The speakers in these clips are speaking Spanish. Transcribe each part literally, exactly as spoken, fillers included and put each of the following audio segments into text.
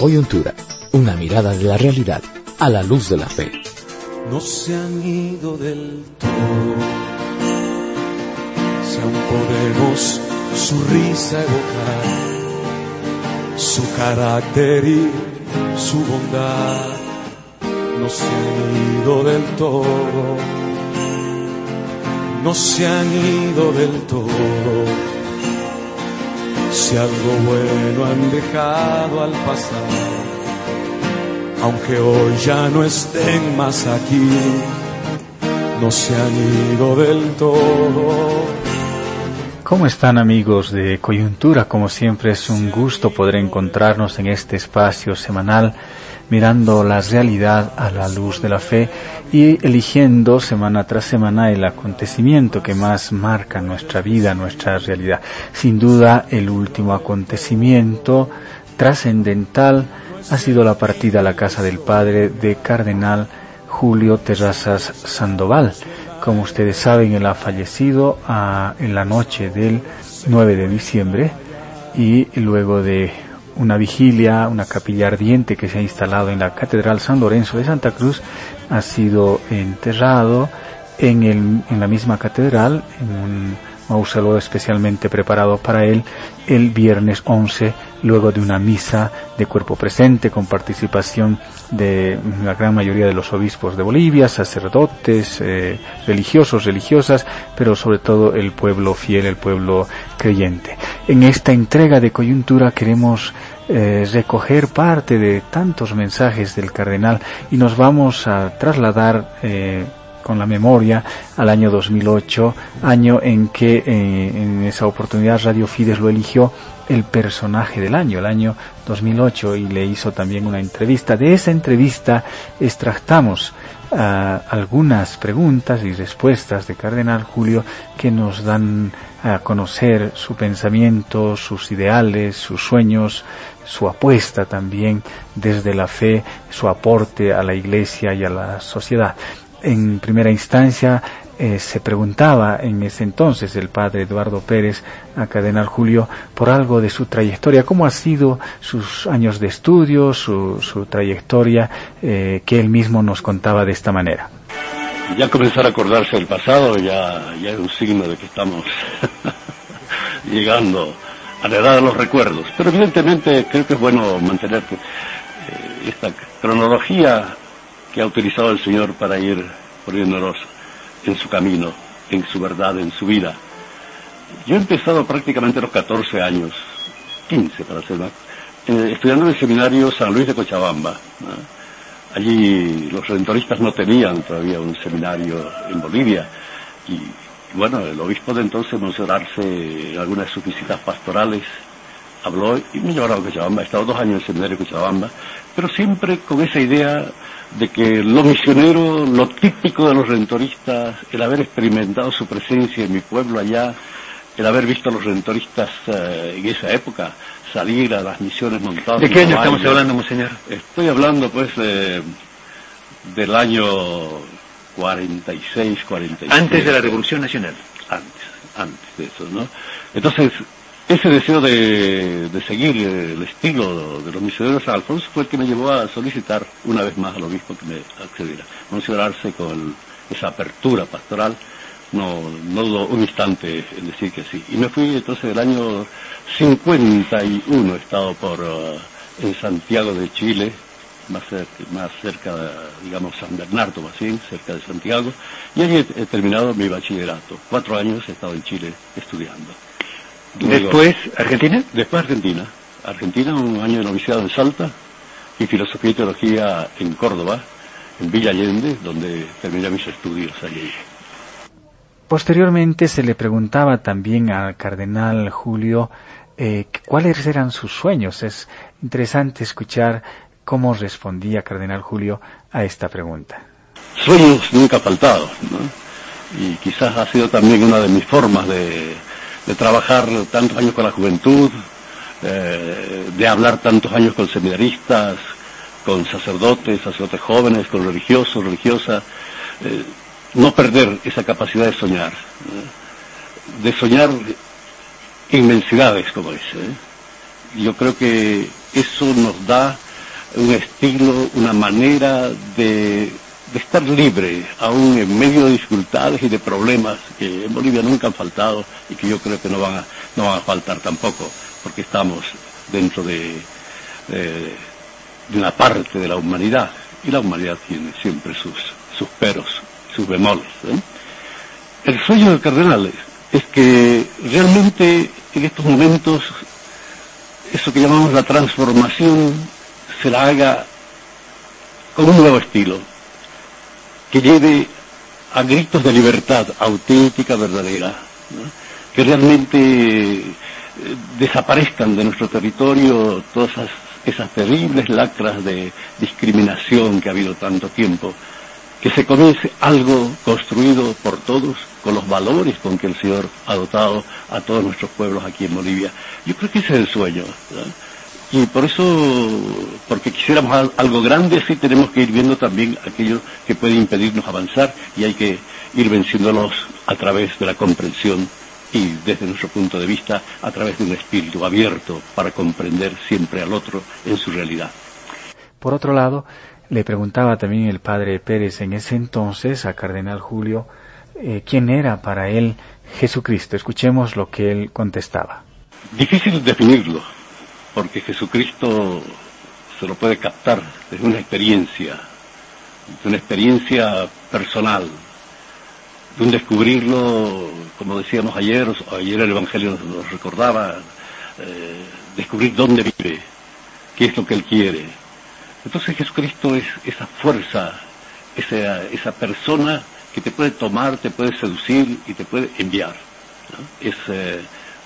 Coyuntura, una mirada de la realidad a la luz de la fe. No se han ido del todo, si aún podemos su risa evocar, su carácter y su bondad. No se han ido del todo, no se han ido del todo, si algo bueno han dejado al pasar, aunque hoy ya no estén más aquí, no se han ido del todo. ¿Cómo están, amigos de Coyuntura? Como siempre es un gusto poder encontrarnos en este espacio semanal mirando la realidad a la luz de la fe y eligiendo semana tras semana el acontecimiento que más marca nuestra vida, nuestra realidad. Sin duda, el último acontecimiento trascendental ha sido la partida a la casa del Padre de Cardenal Julio Terrazas Sandoval. Como ustedes saben, él ha fallecido a, en la noche del nueve de diciembre y luego de una vigilia, una capilla ardiente que se ha instalado en la Catedral San Lorenzo de Santa Cruz, ha sido enterrado en, el, en la misma catedral, en un mausoleo especialmente preparado para él, el viernes once, luego de una misa de cuerpo presente con participación de la gran mayoría de los obispos de Bolivia, sacerdotes, eh, religiosos, religiosas, pero sobre todo el pueblo fiel, el pueblo creyente. En esta entrega de Coyuntura queremos eh, recoger parte de tantos mensajes del cardenal y nos vamos a trasladar eh, con la memoria al año dos mil ocho, año en que eh, en esa oportunidad Radio Fides lo eligió el personaje del año, el año dos mil ocho, y le hizo también una entrevista. De esa entrevista extractamos uh, algunas preguntas y respuestas de Cardenal Julio que nos dan a conocer su pensamiento, sus ideales, sus sueños, su apuesta también desde la fe, su aporte a la Iglesia y a la sociedad. En primera instancia eh, se preguntaba en ese entonces el padre Eduardo Pérez a Cardenal Julio por algo de su trayectoria, cómo ha sido sus años de estudio, su, su trayectoria, eh, que él mismo nos contaba de esta manera. Ya comenzar a acordarse del pasado ya, ya es un signo de que estamos llegando a la edad de los recuerdos, pero evidentemente creo que es bueno mantener eh, esta cronología que ha utilizado el Señor para ir poniéndonos en su camino, en su verdad, en su vida. Yo he empezado prácticamente a los catorce años, quince para ser más, eh, estudiando en el seminario San Luis de Cochabamba, ¿no? Allí los redentoristas no tenían todavía un seminario en Bolivia, y bueno, el obispo de entonces, Monseñor Arce, en algunas de sus visitas pastorales, habló y me llevaron a Cochabamba. He estado dos años en el seminario de Cochabamba, pero siempre con esa idea de que lo misionero, lo típico de los redentoristas, el haber experimentado su presencia en mi pueblo allá, el haber visto a los redentoristas eh, en esa época salir a las misiones montadas. ¿De qué año estamos hablando, monseñor? Estoy hablando pues eh, del año cuarenta y seis, cuarenta y siete. Antes de la Revolución Nacional. Antes, antes de eso, ¿no? Entonces, ese deseo de, de seguir el estilo de los misioneros de San Alfonso fue el que me llevó a solicitar una vez más al obispo que me accediera. Monseñor Arce, con esa apertura pastoral, no, no dudó un instante en decir que sí. Y me fui entonces del año cincuenta y uno, he estado por uh, en Santiago de Chile, más cerca, más cerca de, digamos, San Bernardo, más bien, cerca de Santiago, y allí he, he terminado mi bachillerato. Cuatro años he estado en Chile estudiando. Luego, ¿Después Argentina? Después Argentina. Argentina, un año de noviciado en Salta y filosofía y teología en Córdoba, en Villa Allende, donde terminé mis estudios allí. Posteriormente se le preguntaba también al cardenal Julio eh, cuáles eran sus sueños. Es interesante escuchar cómo respondía cardenal Julio a esta pregunta. Sueños nunca faltados, ¿no? Y quizás ha sido también una de mis formas de de trabajar tantos años con la juventud, eh, de hablar tantos años con seminaristas, con sacerdotes, sacerdotes jóvenes, con religiosos, religiosas, eh, no perder esa capacidad de soñar, ¿eh? De soñar inmensidades como esa, ¿eh? Yo creo que eso nos da un estilo, una manera de, de estar libre, aún en medio de dificultades y de problemas que en Bolivia nunca han faltado y que yo creo que no van a, no van a faltar tampoco, porque estamos dentro de, de, de una parte de la humanidad, y la humanidad tiene siempre sus, sus peros, sus bemoles, ¿eh? El sueño del cardenal es que realmente en estos momentos eso que llamamos la transformación se la haga con un nuevo estilo, que lleve a gritos de libertad auténtica, verdadera, ¿no? Que realmente eh, desaparezcan de nuestro territorio todas esas, esas terribles lacras de discriminación que ha habido tanto tiempo, que se comience algo construido por todos con los valores con que el Señor ha dotado a todos nuestros pueblos aquí en Bolivia. Yo creo que ese es el sueño, ¿verdad? Y por eso, porque quisiéramos algo grande, sí tenemos que ir viendo también aquello que puede impedirnos avanzar, y hay que ir venciéndolos a través de la comprensión y desde nuestro punto de vista a través de un espíritu abierto para comprender siempre al otro en su realidad. Por otro lado, le preguntaba también el padre Pérez en ese entonces a Cardenal Julio eh, quién era para él Jesucristo. Escuchemos lo que él contestaba. Difícil definirlo, porque Jesucristo se lo puede captar desde una experiencia, de una experiencia personal, de un descubrirlo, como decíamos ayer, o ayer el Evangelio nos, nos recordaba, eh, descubrir dónde vive, qué es lo que Él quiere. Entonces Jesucristo es esa fuerza, esa, esa persona que te puede tomar, te puede seducir y te puede enviar, ¿no? Es eh,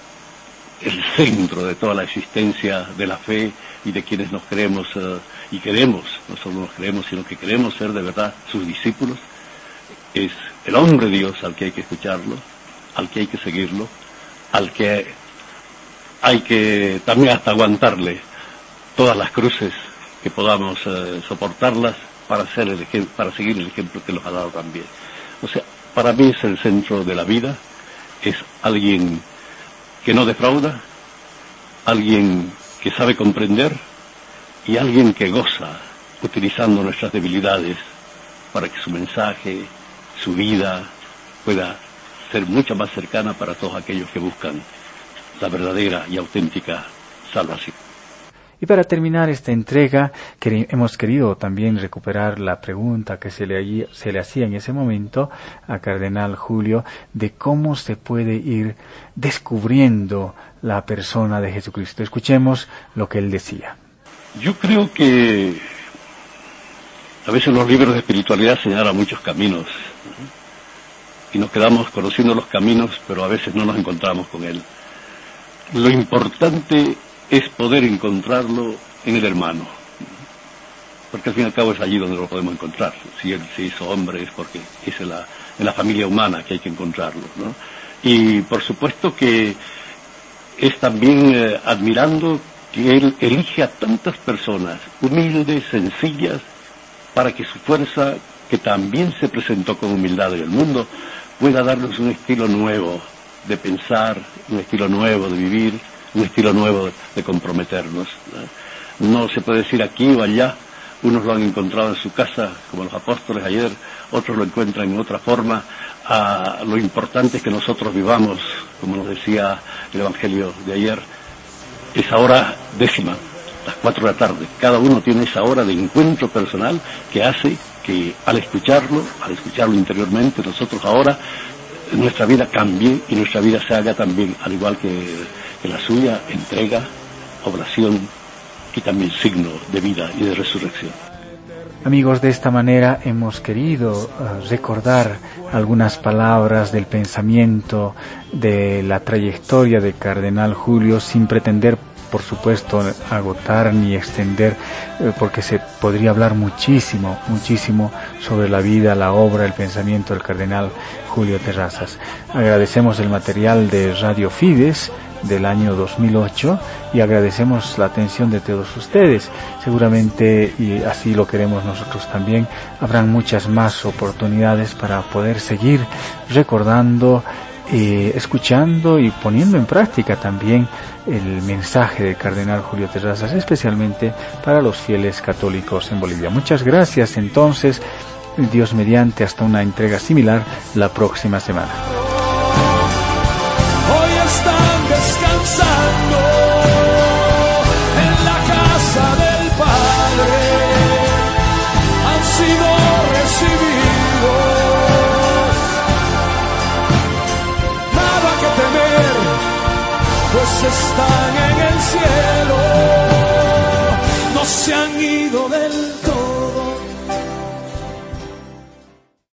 el centro de toda la existencia de la fe y de quienes nos creemos uh, y queremos, no solo nos creemos, sino que queremos ser de verdad sus discípulos. Es el hombre Dios al que hay que escucharlo, al que hay que seguirlo, al que hay que también hasta aguantarle todas las cruces que podamos uh, soportarlas para, hacer el ejem- para seguir el ejemplo que nos ha dado también. O sea, para mí es el centro de la vida, es alguien que no defrauda, alguien que sabe comprender y alguien que goza utilizando nuestras debilidades para que su mensaje, su vida pueda ser mucho más cercana para todos aquellos que buscan la verdadera y auténtica salvación. Y para terminar esta entrega, que hemos querido también recuperar la pregunta que se le, se le hacía en ese momento a Cardenal Julio, de cómo se puede ir descubriendo la persona de Jesucristo. Escuchemos lo que él decía. Yo creo que a veces los libros de espiritualidad señalan muchos caminos, ¿no? Y nos quedamos conociendo los caminos, pero a veces no nos encontramos con él. Lo importante es poder encontrarlo en el hermano, porque al fin y al cabo es allí donde lo podemos encontrar. Si él se hizo hombre es porque es en la, en la familia humana que hay que encontrarlo, ¿no? Y por supuesto que es también eh, admirando que él elige a tantas personas humildes, sencillas, para que su fuerza, que también se presentó con humildad en el mundo, pueda darnos un estilo nuevo de pensar, un estilo nuevo de vivir, un estilo nuevo de comprometernos, ¿no? No se puede decir aquí o allá. Unos lo han encontrado en su casa, como los apóstoles ayer, otros lo encuentran en otra forma. Ah, lo importante es que nosotros vivamos, como nos decía el Evangelio de ayer, esa hora décima, las cuatro de la tarde. Cada uno tiene esa hora de encuentro personal que hace que al escucharlo, al escucharlo interiormente, nosotros ahora nuestra vida cambie y nuestra vida se haga también, al igual que, que la suya, entrega, oblación y también signo de vida y de resurrección. Amigos, de esta manera hemos querido uh, recordar algunas palabras del pensamiento, de la trayectoria de Cardenal Julio, sin pretender, por supuesto, agotar ni extender, eh, porque se podría hablar muchísimo, muchísimo sobre la vida, la obra, el pensamiento del Cardenal Julio Terrazas. Agradecemos el material de Radio Fides del año dos mil ocho y agradecemos la atención de todos ustedes. Seguramente, y así lo queremos nosotros también, habrán muchas más oportunidades para poder seguir recordando eh, escuchando y poniendo en práctica también el mensaje del cardenal Julio Terrazas, especialmente para los fieles católicos en Bolivia. Muchas gracias entonces, Dios mediante, hasta una entrega similar la próxima semana. Hoy están descansando en la casa del Padre, han sido recibidos, nada que temer, pues están en el cielo, no se han ido del